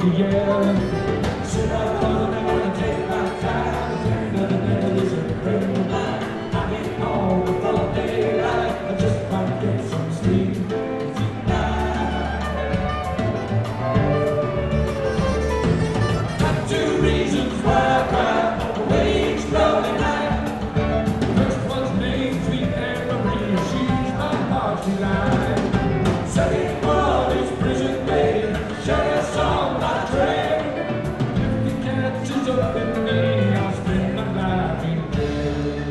yeah. Sit up on and wanna take my time. The friend of the devil is a friend of mine. I get home before daylight. I just might get some sleep tonight. Got two reasons why I cry away each lonely night. The first one's named Sweet Anne Marie. She's my heart's delight. Second one is prison babe. Share a song by train. If the catches up in me, I'll spend my life in bed.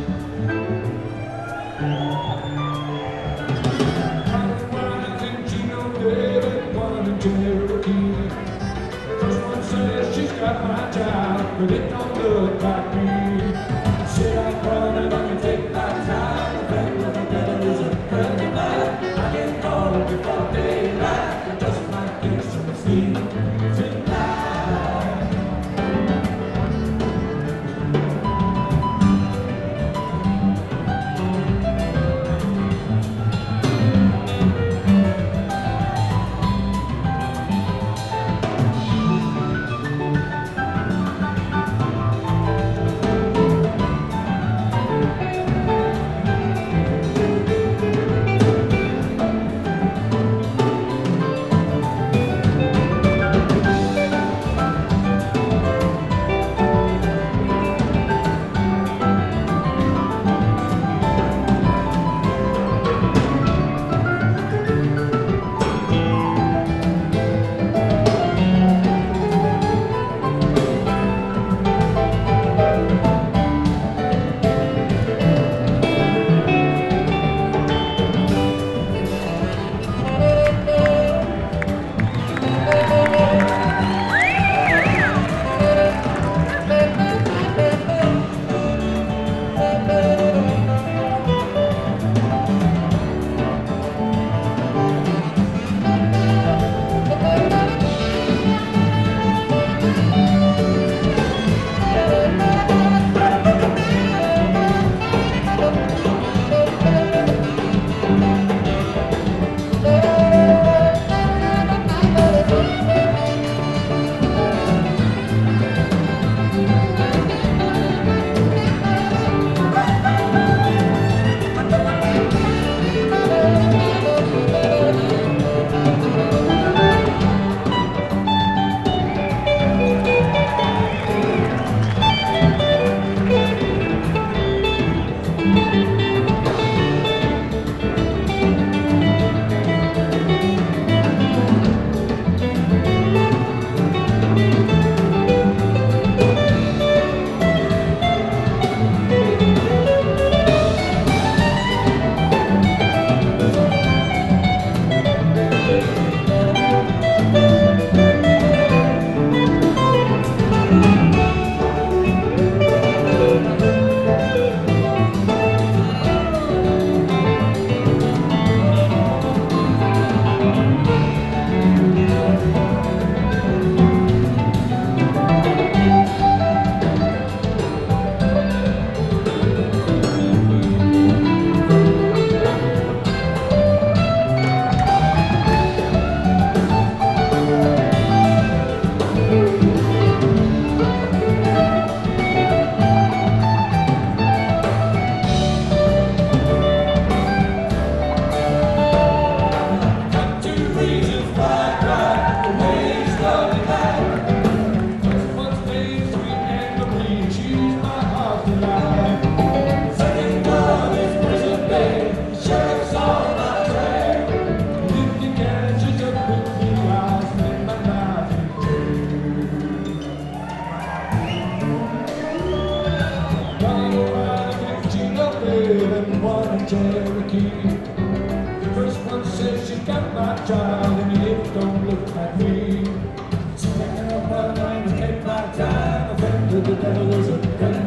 One wines in Chino, David, one in Cherokee. First one says she's got my child, but it don't look like me. Sit out front and I can take my time. The friend of the devil is a friend of mine. I get home before daylight. I just might get some sleep tonight. Cherokee. The first one says she's got my child and it don't look like me. So I can't run and take my time. A friend of the devil is a friend